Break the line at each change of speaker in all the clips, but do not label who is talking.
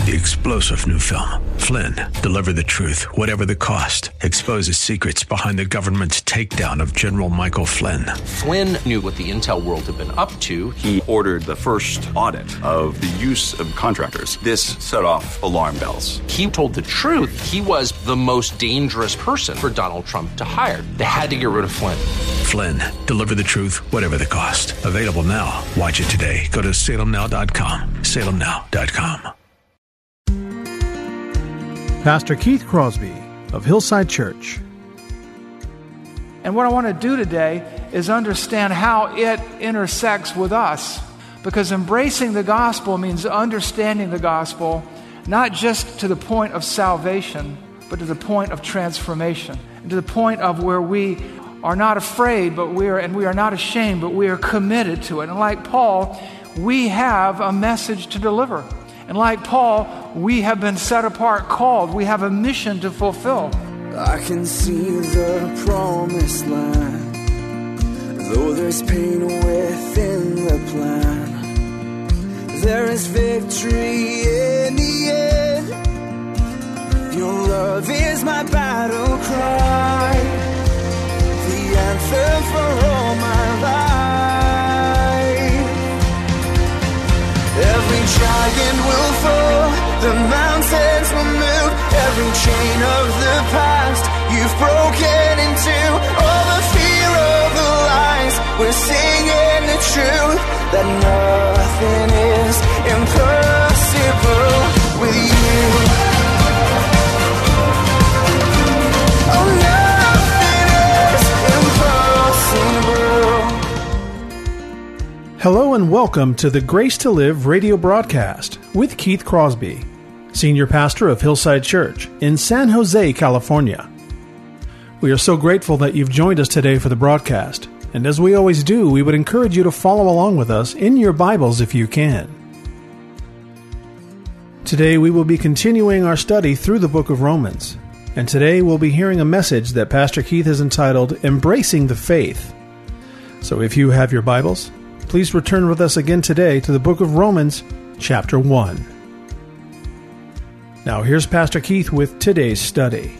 the explosive new film, Flynn, deliver the truth, whatever the cost, exposes secrets behind the government's takedown of General Michael Flynn.
Flynn knew what the intel world had been up to.
He ordered the first audit of the use of contractors. This set off alarm bells.
He told the truth. He was the most dangerous person for Donald Trump to hire. They had to get rid of Flynn.
Flynn, deliver the truth, whatever the cost. Available now. Watch it today. Go to salemnow.com. salemnow.com.
Pastor Keith Crosby of Hillside Church.
And what I want to do today is understand how it intersects with us. Because embracing the gospel means understanding the gospel, not just to the point of salvation, but to the point of transformation. And to the point of where we are not afraid, but we are not ashamed, but we are committed to it. And like Paul, we have a message to deliver. And like Paul, we have been set apart, called. We have a mission to fulfill.
I can see the promised land, though there's pain within the plan. There is victory in the end. Your love is my battle cry, the anthem for all my life. Every giant will fall, the mountains will move, every chain of the past you've broken into. All the fear of the lies, we're singing the truth, that nothing is impossible with you. Oh, nothing is impossible.
Hello and welcome to the Grace to Live radio broadcast with Keith Crosby, Senior Pastor of Hillside Church in San Jose, California. We are so grateful that you've joined us today for the broadcast, and as we always do, we would encourage you to follow along with us in your Bibles if you can. Today we will be continuing our study through the book of Romans, and today we'll be hearing a message that Pastor Keith has entitled, Embracing the Faith. So if you have your Bibles, please return with us again today to the book of Romans, chapter 1. Now here's Pastor Keith with today's study.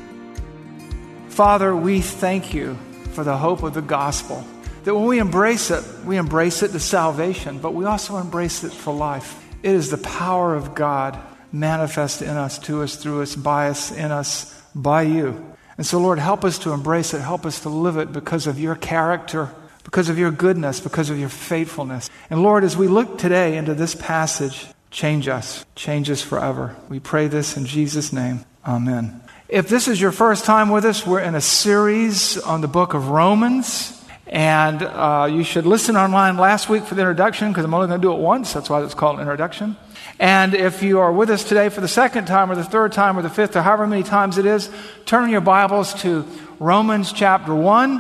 Father, we thank you for the hope of the gospel. That when we embrace it to salvation, but we also embrace it for life. It is the power of God manifest in us, to us, through us, by us, in us, by you. And so, Lord, help us to embrace it. Help us to live it because of your character, because of your goodness, because of your faithfulness. And Lord, as we look today into this passage, change us forever. We pray this in Jesus' name. Amen. If this is your first time with us, we're in a series on the book of Romans. And you should listen online last week for the introduction, because I'm only going to do it once. That's why it's called an introduction. And if you are with us today for the second time or the third time or the fifth or however many times it is, turn your Bibles to Romans chapter 1.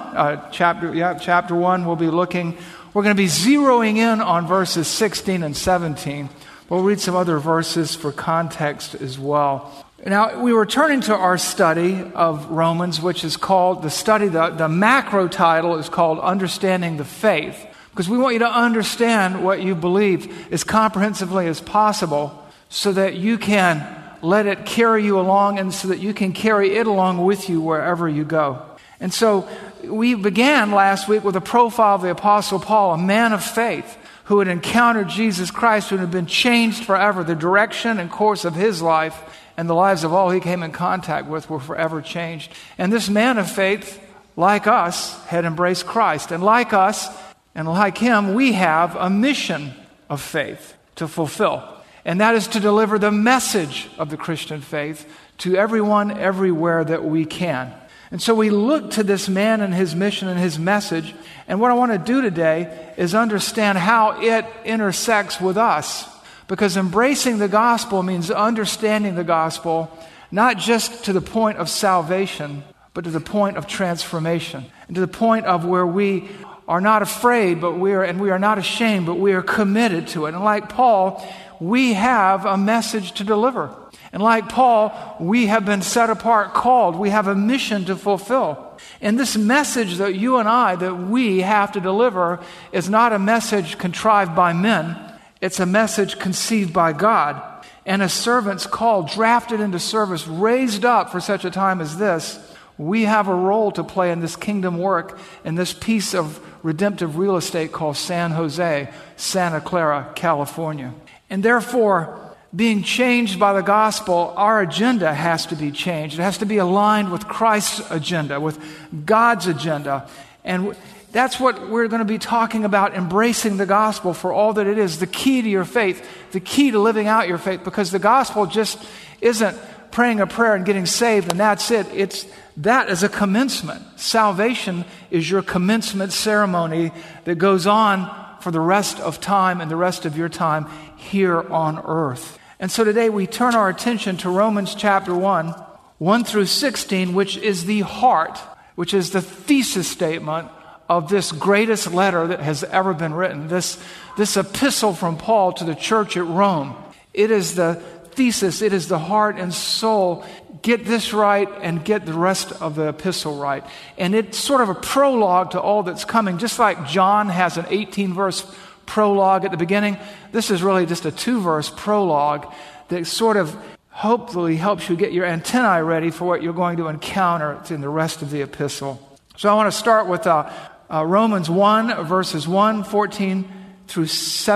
Chapter 1 we'll be looking. We're going to be zeroing in on verses 16 and 17. We'll read some other verses for context as well. Now, we were turning to our study of Romans, which is called, the macro title is called Understanding the Faith, because we want you to understand what you believe as comprehensively as possible so that you can let it carry you along and so that you can carry it along with you wherever you go. And so we began last week with a profile of the Apostle Paul, a man of faith who had encountered Jesus Christ, who had been changed forever. The direction and course of his life and the lives of all he came in contact with were forever changed. And this man of faith, like us, had embraced Christ. And like us, and like him, we have a mission of faith to fulfill. And that is to deliver the message of the Christian faith to everyone, everywhere that we can. And so we look to this man and his mission and his message. And what I want to do today is understand how it intersects with us. Because embracing the gospel means understanding the gospel, not just to the point of salvation, but to the point of transformation. And to the point of where we are not afraid, but we are not ashamed, but we are committed to it. And like Paul, we have a message to deliver. And like Paul, we have been set apart, called. We have a mission to fulfill. And this message that you and I, that we have to deliver, is not a message contrived by men. It's a message conceived by God. and as servants called, drafted into service, raised up for such a time as this, we have a role to play in this kingdom work, in this piece of redemptive real estate called San Jose, Santa Clara, California. And therefore, being changed by the gospel, our agenda has to be changed. It has to be aligned with Christ's agenda, with God's agenda. And that's what we're going to be talking about, embracing the gospel for all that it is, the key to your faith, the key to living out your faith, because the gospel just isn't praying a prayer and getting saved and that's it. That is a commencement. Salvation is your commencement ceremony that goes on for the rest of time and the rest of your time here on earth. And so today we turn our attention to Romans chapter 1 through 16, which is the heart, which is the thesis statement of this greatest letter that has ever been written, this epistle from Paul to the church at Rome. It is the thesis, it is the heart and soul. Get this right and get the rest of the epistle right. And it's sort of a prologue to all that's coming. Just like John has an 18-verse prologue at the beginning, this is really just a 2-verse prologue that sort of hopefully helps you get your antennae ready for what you're going to encounter in the rest of the epistle. So I want to start with Romans 1, verses 1, 14 through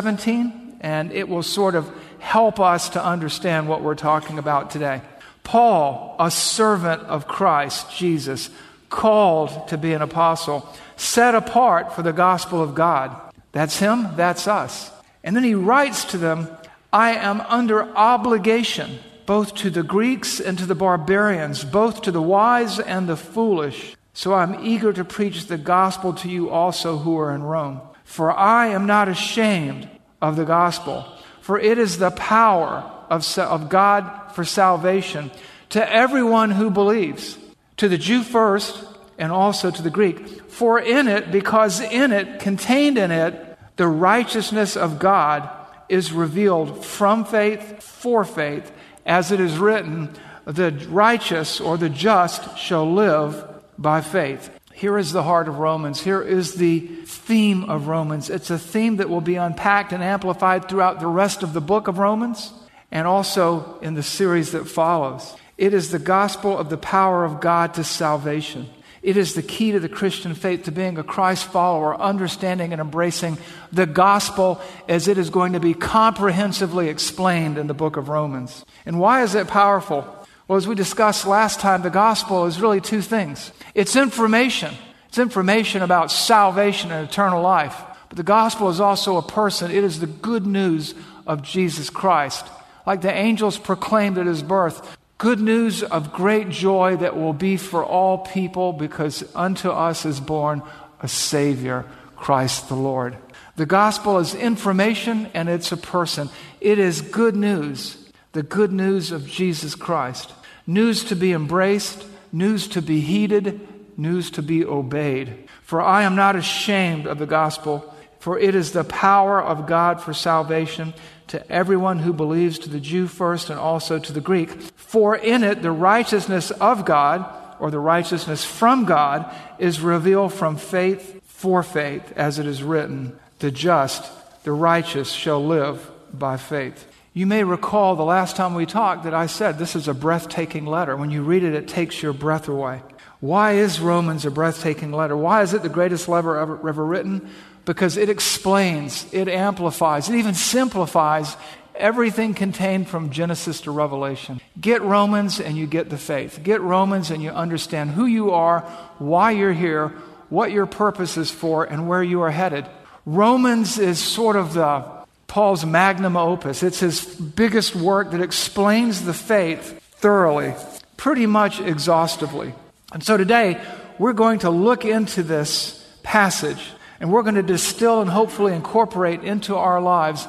17, and it will sort of help us to understand what we're talking about today. Paul, a servant of Christ Jesus, called to be an apostle, set apart for the gospel of God. That's him, that's us. And then he writes to them, I am under obligation, both to the Greeks and to the barbarians, both to the wise and the foolish. So I'm eager to preach the gospel to you also who are in Rome. For I am not ashamed of the gospel, for it is the power of God for salvation to everyone who believes, to the Jew first and also to the Greek. For in it, because in it, contained in it, the righteousness of God is revealed from faith for faith, as it is written, the righteous or the just shall live by faith. Here is the heart of Romans. Here is the theme of Romans. It's a theme that will be unpacked and amplified throughout the rest of the book of Romans and also in the series that follows. It is the gospel of the power of God to salvation. It is the key to the Christian faith, to being a Christ follower, understanding and embracing the gospel as it is going to be comprehensively explained in the book of Romans. And why is it powerful? Well, as we discussed last time, the gospel is really two things. It's information. It's information about salvation and eternal life. But the gospel is also a person. It is the good news of Jesus Christ. Like the angels proclaimed at his birth, good news of great joy that will be for all people, because unto us is born a Savior, Christ the Lord. The gospel is information and it's a person. It is good news, the good news of Jesus Christ. News to be embraced, news to be heeded, news to be obeyed. For I am not ashamed of the gospel, for it is the power of God for salvation to everyone who believes, to the Jew first and also to the Greek. For in it the righteousness of God, or the righteousness from God, is revealed from faith for faith, as it is written, the just, the righteous shall live by faith. You may recall the last time we talked that I said this is a breathtaking letter. When you read it, it takes your breath away. Why is Romans a breathtaking letter? Why is it the greatest letter ever written? Because it explains, it amplifies, it even simplifies everything contained from Genesis to Revelation. Get Romans and you get the faith. Get Romans and you understand who you are, why you're here, what your purpose is for, and where you are headed. Romans is sort of Paul's magnum opus. It's his biggest work that explains the faith thoroughly, pretty much exhaustively. And so today, we're going to look into this passage, and we're going to distill and hopefully incorporate into our lives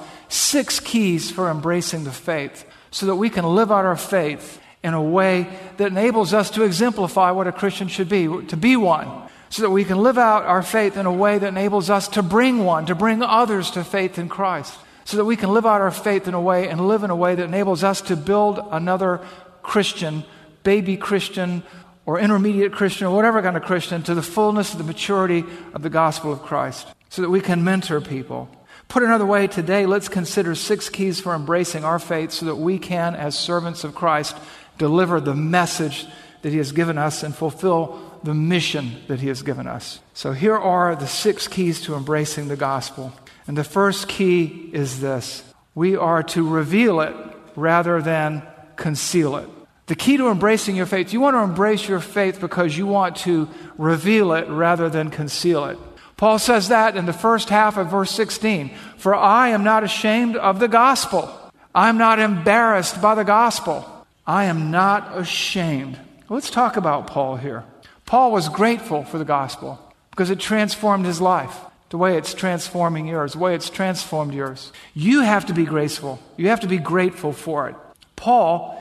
6 keys for embracing the faith, so that we can live out our faith in a way that enables us to exemplify what a Christian should be, to be one, so that we can live out our faith in a way that enables us to bring others to faith in Christ, so that we can live out our faith in a way and live in a way that enables us to build another Christian, baby Christian, or intermediate Christian, or whatever kind of Christian, to the fullness of the maturity of the gospel of Christ, so that we can mentor people. Put another way, today, let's consider 6 keys for embracing our faith so that we can, as servants of Christ, deliver the message that He has given us and fulfill the mission that He has given us. So here are the 6 keys to embracing the gospel. And the first key is this: we are to reveal it rather than conceal it. The key to embracing your faith, you want to embrace your faith because you want to reveal it rather than conceal it. Paul says that in the first half of verse 16. For I am not ashamed of the gospel. I'm not embarrassed by the gospel. I am not ashamed. Let's talk about Paul here. Paul was grateful for the gospel because it transformed his life, the way it's transforming yours, the way it's transformed yours. You have to be graceful. You have to be grateful for it. Paul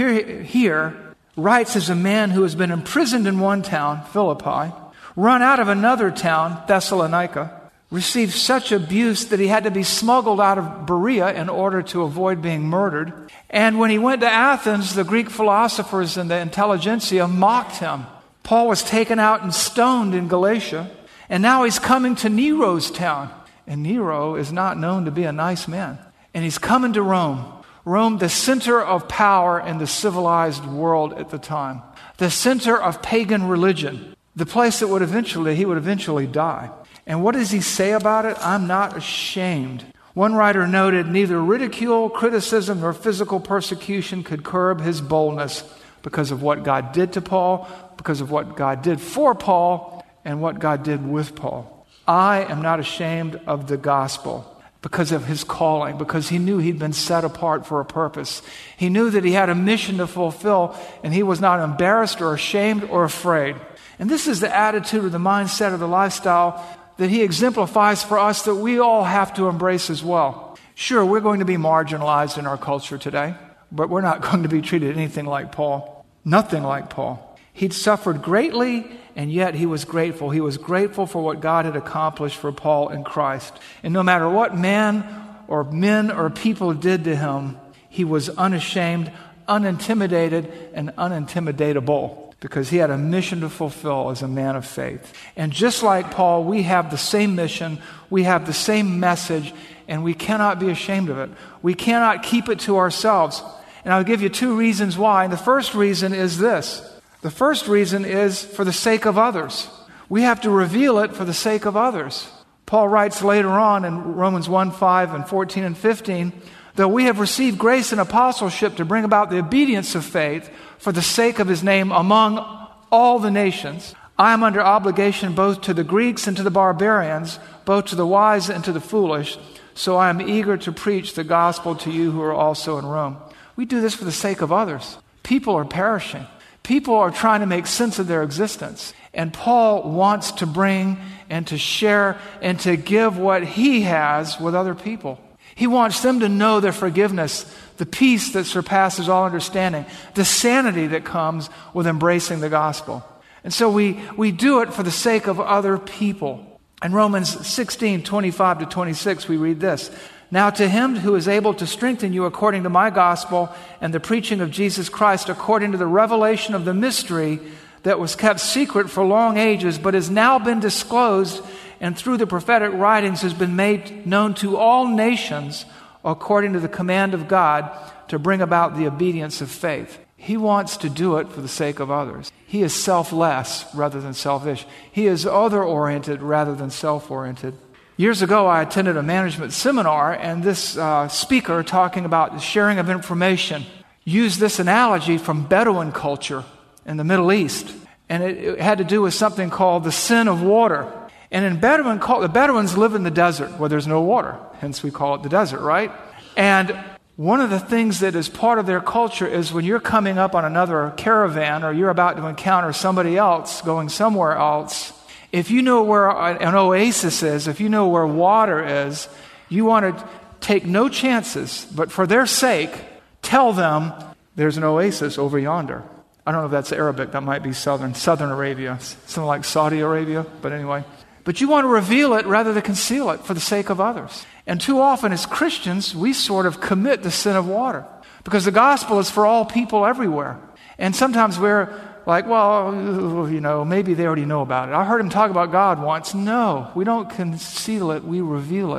here writes as a man who has been imprisoned in one town, Philippi, run out of another town, Thessalonica, received such abuse that he had to be smuggled out of Berea in order to avoid being murdered. And when he went to Athens, the Greek philosophers and the intelligentsia mocked him. Paul was taken out and stoned in Galatia, and now he's coming to Nero's town. And Nero is not known to be a nice man. And he's coming to Rome. Rome, the center of power in the civilized world at the time. The center of pagan religion. The place that he would eventually die. And what does he say about it? I'm not ashamed. One writer noted, neither ridicule, criticism, nor physical persecution could curb his boldness because of what God did to Paul, because of what God did for Paul, and what God did with Paul. I am not ashamed of the gospel because of his calling, because he knew he'd been set apart for a purpose. He knew that he had a mission to fulfill, and he was not embarrassed or ashamed or afraid. And this is the attitude or the mindset or the lifestyle that he exemplifies for us that we all have to embrace as well. Sure, we're going to be marginalized in our culture today, but we're not going to be treated anything like Paul. Nothing like Paul. He'd suffered greatly, and yet he was grateful. He was grateful for what God had accomplished for Paul in Christ. And no matter what man or men or people did to him, he was unashamed, unintimidated, and unintimidatable, because he had a mission to fulfill as a man of faith. And just like Paul, we have the same mission, we have the same message, and we cannot be ashamed of it. We cannot keep it to ourselves. And I'll give you 2 reasons why. And the first reason is this. The first reason is for the sake of others. We have to reveal it for the sake of others. Paul writes later on in Romans 1:5 and 14 and 15, though we have received grace and apostleship to bring about the obedience of faith for the sake of his name among all the nations, I am under obligation both to the Greeks and to the barbarians, both to the wise and to the foolish, so I am eager to preach the gospel to you who are also in Rome. We do this for the sake of others. People are perishing. People are trying to make sense of their existence. And Paul wants to bring and to share and to give what he has with other people. He wants them to know their forgiveness, the peace that surpasses all understanding, the sanity that comes with embracing the gospel. And so we do it for the sake of other people. In Romans 16:25 to 26, we read this. Now to him who is able to strengthen you according to my gospel and the preaching of Jesus Christ according to the revelation of the mystery that was kept secret for long ages, but has now been disclosed and through the prophetic writings has been made known to all nations according to the command of God to bring about the obedience of faith. He wants to do it for the sake of others. He is selfless rather than selfish. He is other-oriented rather than self-oriented. Years ago, I attended a management seminar, and this speaker talking about the sharing of information used this analogy from Bedouin culture in the Middle East. And it had to do with something called the sin of water. And in Bedouin culture, the Bedouins live in the desert where there's no water. Hence we call it the desert, right? And one of the things that is part of their culture is when you're coming up on another caravan or you're about to encounter somebody else going somewhere else, if you know where an oasis is, if you know where water is, you want to take no chances, but for their sake, tell them there's an oasis over yonder. I don't know if that's Arabic, that might be Southern Arabia, something like Saudi Arabia, but anyway. But you want to reveal it rather than conceal it for the sake of others. And too often as Christians, we sort of commit the sin of water because the gospel is for all people everywhere. And sometimes we're like, well, maybe they already know about it. I heard him talk about God once. No, we don't conceal it, we reveal it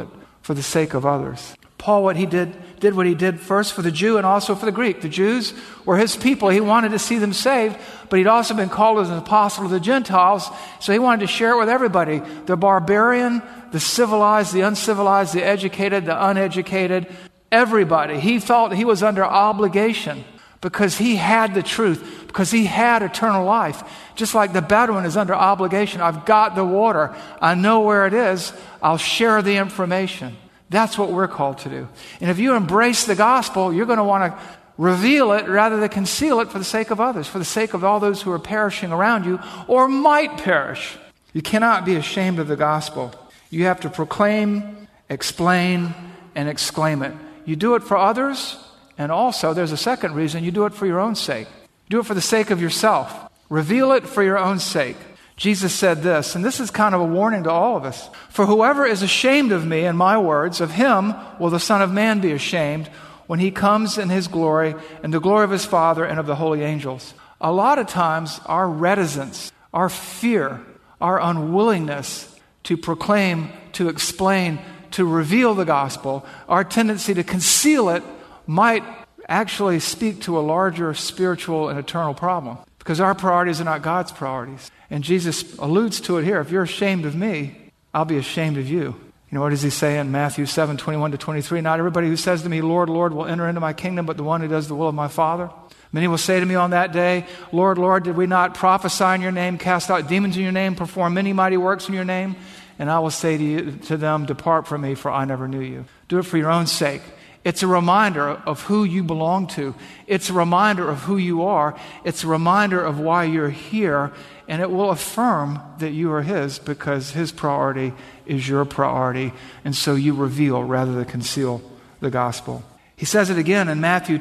for the sake of others. Paul, what he did what he did first for the Jew and also for the Greek. The Jews were his people. He wanted to see them saved, but he'd also been called as an apostle to the Gentiles, so he wanted to share it with everybody. The barbarian, the civilized, the uncivilized, the educated, the uneducated, everybody. He felt he was under obligation because he had the truth, because he had eternal life. Just like the Bedouin is under obligation. I've got the water. I know where it is. I'll share the information. That's what we're called to do. And if you embrace the gospel, you're going to want to reveal it rather than conceal it for the sake of others, for the sake of all those who are perishing around you or might perish. You cannot be ashamed of the gospel. You have to proclaim, explain, and exclaim it. You do it for others, and also there's a second reason, you do it for your own sake. Do it for the sake of yourself. Reveal it for your own sake. Jesus said this, and this is kind of a warning to all of us. For whoever is ashamed of me and my words, of him will the Son of Man be ashamed when he comes in his glory and the glory of his Father and of the holy angels. A lot of times our reticence, our fear, our unwillingness to proclaim, to explain, to reveal the gospel, our tendency to conceal it might actually speak to a larger spiritual and eternal problem. Because our priorities are not God's priorities. And Jesus alludes to it here. If you're ashamed of me, I'll be ashamed of you. You know, what does he say in Matthew 7:21-23? Not everybody who says to me, Lord, Lord, will enter into my kingdom, but the one who does the will of my Father. Many will say to me on that day, Lord, Lord, did we not prophesy in your name, cast out demons in your name, perform many mighty works in your name? And I will say to them, depart from me, for I never knew you. Do it for your own sake. It's a reminder of who you belong to. It's a reminder of who you are. It's a reminder of why you're here. And it will affirm that you are his because his priority is your priority. And so you reveal rather than conceal the gospel. He says it again in Matthew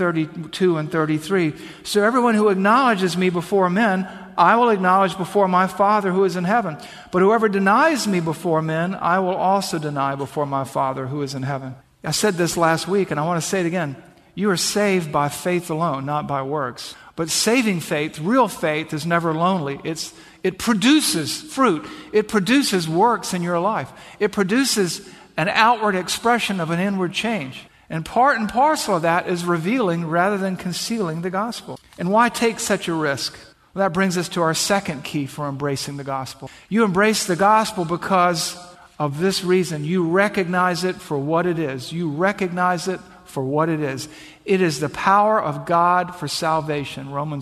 10:32 and 33. So everyone who acknowledges me before men, I will acknowledge before my Father who is in heaven. But whoever denies me before men, I will also deny before my Father who is in heaven. I said this last week, and I want to say it again. You are saved by faith alone, not by works. But saving faith, real faith, is never lonely. It produces fruit. It produces works in your life. It produces an outward expression of an inward change. And part and parcel of that is revealing rather than concealing the gospel. And why take such a risk? Well, that brings us to our second key for embracing the gospel. You embrace the gospel because of this reason. You recognize it for what it is. You recognize it for what it is. It is the power of God for salvation. Romans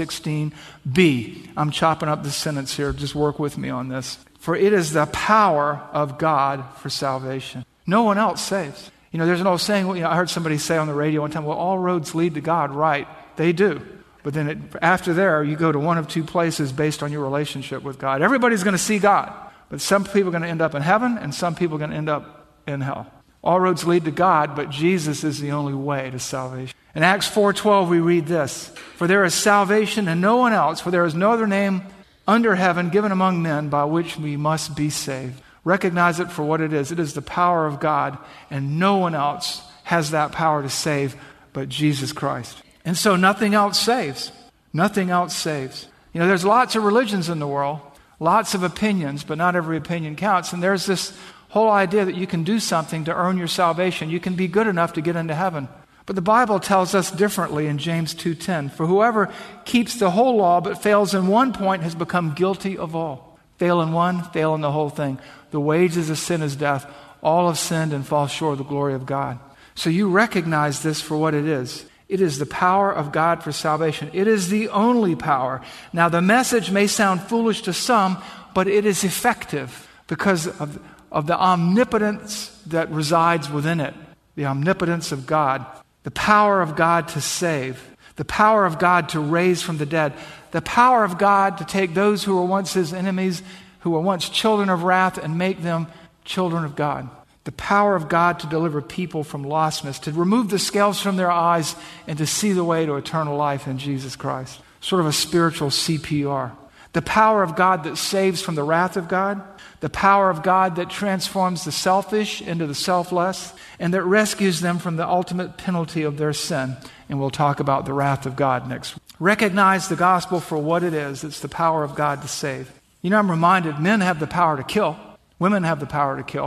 1:16b. I'm chopping up the sentence here. Just work with me on this. For it is the power of God for salvation. No one else saves. You know, there's an old saying, I heard somebody say on the radio one time, well, all roads lead to God. Right, they do. But then after there, you go to one of two places based on your relationship with God. Everybody's going to see God. But some people are going to end up in heaven, and some people are going to end up in hell. All roads lead to God, but Jesus is the only way to salvation. In Acts 4:12, we read this. For there is salvation in no one else, for there is no other name under heaven given among men by which we must be saved. Recognize it for what it is. It is the power of God, and no one else has that power to save but Jesus Christ. And so nothing else saves. Nothing else saves. You know, there's lots of religions in the world. Lots of opinions, but not every opinion counts. And there's this whole idea that you can do something to earn your salvation. You can be good enough to get into heaven. But the Bible tells us differently in James 2:10. For whoever keeps the whole law but fails in one point has become guilty of all. Fail in one, fail in the whole thing. The wages of sin is death. All have sinned and fall short of the glory of God. So you recognize this for what it is. It is the power of God for salvation. It is the only power. Now, the message may sound foolish to some, but it is effective because of the omnipotence that resides within it. The omnipotence of God. The power of God to save. The power of God to raise from the dead. The power of God to take those who were once his enemies, who were once children of wrath, and make them children of God. The power of God to deliver people from lostness, to remove the scales from their eyes and to see the way to eternal life in Jesus Christ. Sort of a spiritual CPR. The power of God that saves from the wrath of God. The power of God that transforms the selfish into the selfless and that rescues them from the ultimate penalty of their sin. And we'll talk about the wrath of God next week. Recognize the gospel for what it is. It's the power of God to save. You know, I'm reminded men have the power to kill. Women have the power to kill.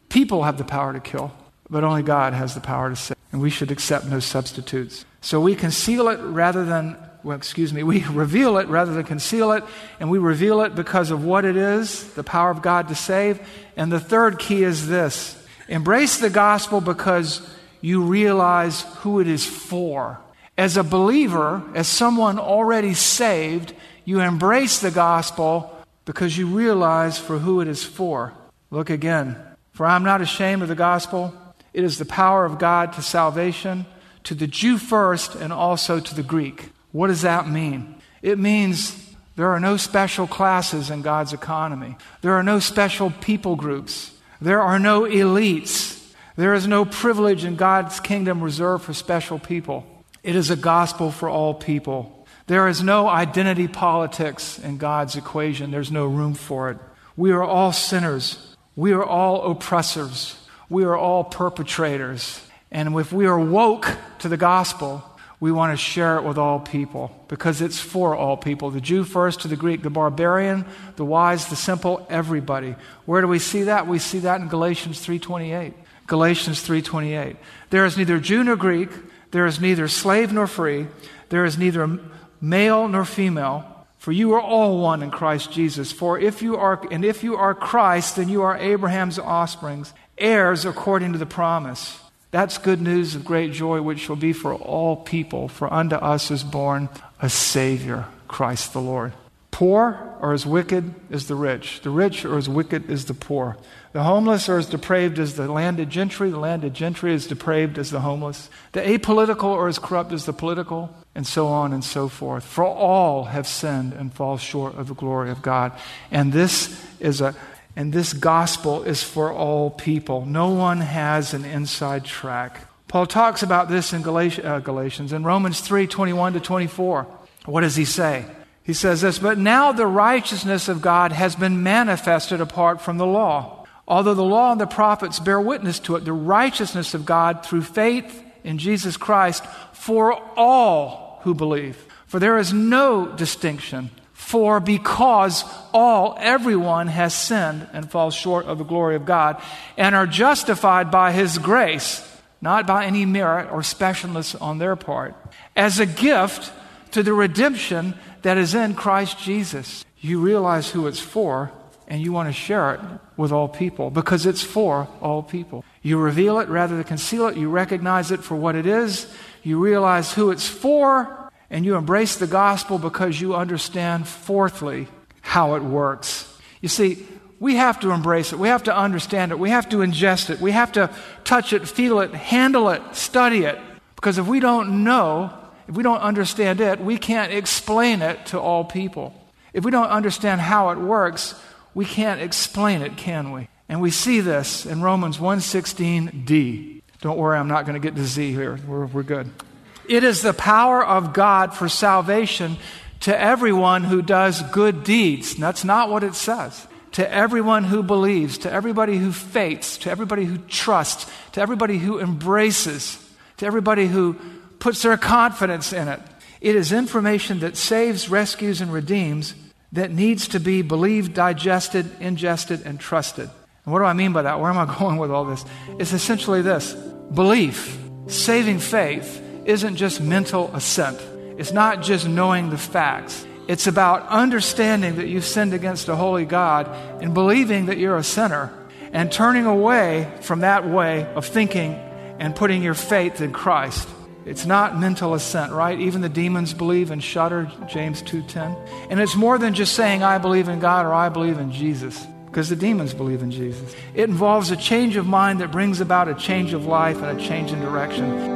People have the power to kill, but only God has the power to save. And we should accept no substitutes. So we conceal it rather than, we reveal it rather than conceal it, and we reveal it because of what it is, the power of God to save. And the third key is this: embrace the gospel because you realize who it is for. As a believer, as someone already saved, you embrace the gospel because you realize for who it is for. Look again. For I'm not ashamed of the gospel. It is the power of God to salvation, to the Jew first and also to the Greek. What does that mean? It means there are no special classes in God's economy. There are no special people groups. There are no elites. There is no privilege in God's kingdom reserved for special people. It is a gospel for all people. There is no identity politics in God's equation. There's no room for it. We are all sinners. We are all oppressors. We are all perpetrators. And if we are woke to the gospel, we want to share it with all people because it's for all people. The Jew first, to the Greek, the barbarian, the wise, the simple, everybody. Where do we see that? We see that in Galatians 3:28. Galatians 3:28. There is neither Jew nor Greek. There is neither slave nor free. There is neither male nor female. For you are all one in Christ Jesus. For if you are Christ, then you are Abraham's offspring, heirs according to the promise. That's good news of great joy, which shall be for all people. For unto us is born a Savior, Christ the Lord. Poor are as wicked as the rich are as wicked as the poor. The homeless are as depraved as the landed gentry is depraved as the homeless. The apolitical are as corrupt as the political, and so on and so forth. For all have sinned and fall short of the glory of God. And this gospel is for all people. No one has an inside track. Paul talks about this in Galatians, in Romans 3:21-24. What does he say? He says this: but now the righteousness of God has been manifested apart from the law. Although the law and the prophets bear witness to it, the righteousness of God through faith in Jesus Christ for all who believe. For there is no distinction. For because everyone has sinned and falls short of the glory of God and are justified by His grace, not by any merit or specialness on their part, as a gift to the redemption that is in Christ Jesus. You realize who it's for, and you want to share it with all people because it's for all people. You reveal it rather than conceal it. You recognize it for what it is. You realize who it's for, and you embrace the gospel because you understand, fourthly, how it works. You see, we have to embrace it. We have to understand it. We have to ingest it. We have to touch it, feel it, handle it, study it. Because if we don't know, if we don't understand it, we can't explain it to all people. If we don't understand how it works, we can't explain it, can we? And we see this in Romans 1:16d. Don't worry, I'm not going to get to Z here. We're good. It is the power of God for salvation to everyone who does good deeds. And that's not what it says. To everyone who believes, to everybody who faiths, to everybody who trusts, to everybody who embraces, to everybody who puts their confidence in it. It is information that saves, rescues, and redeems that needs to be believed, digested, ingested, and trusted. And what do I mean by that? Where am I going with all this? It's essentially this. Belief, saving faith, isn't just mental assent. It's not just knowing the facts. It's about understanding that you've sinned against a holy God and believing that you're a sinner and turning away from that way of thinking and putting your faith in Christ. It's not mental assent, right? Even the demons believe and shudder, James 2:10. And it's more than just saying, I believe in God or I believe in Jesus, because the demons believe in Jesus. It involves a change of mind that brings about a change of life and a change in direction.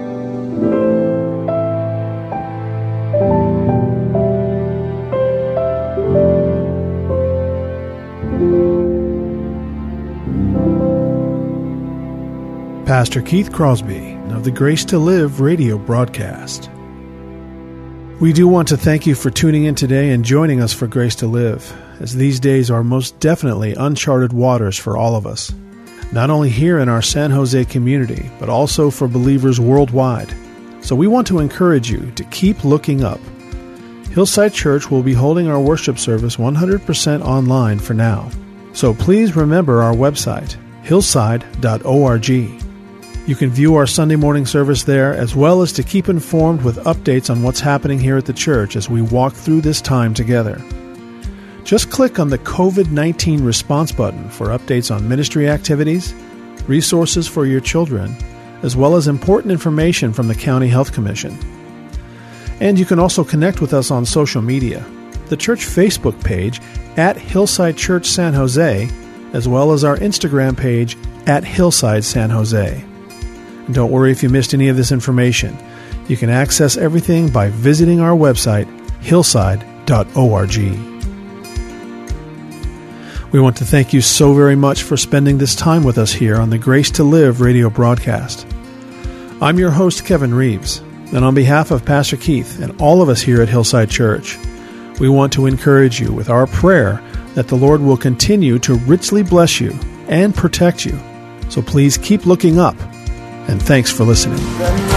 Pastor Keith Crosby of the Grace to Live radio broadcast. We do want to thank you for tuning in today and joining us for Grace to Live, as these days are most definitely uncharted waters for all of us, not only here in our San Jose community, but also for believers worldwide. So we want to encourage you to keep looking up. Hillside Church will be holding our worship service 100% online for now. So please remember our website, hillside.org. You can view our Sunday morning service there, as well as to keep informed with updates on what's happening here at the church as we walk through this time together. Just click on the COVID-19 response button for updates on ministry activities, resources for your children, as well as important information from the County Health Commission. And you can also connect with us on social media. The church Facebook page at Hillside Church San Jose, as well as our Instagram page at Hillside San Jose. And don't worry if you missed any of this information. You can access everything by visiting our website, hillside.org. We want to thank you so very much for spending this time with us here on the Grace to Live radio broadcast. I'm your host, Kevin Reeves, and on behalf of Pastor Keith and all of us here at Hillside Church, we want to encourage you with our prayer that the Lord will continue to richly bless you and protect you. So please keep looking up, and thanks for listening.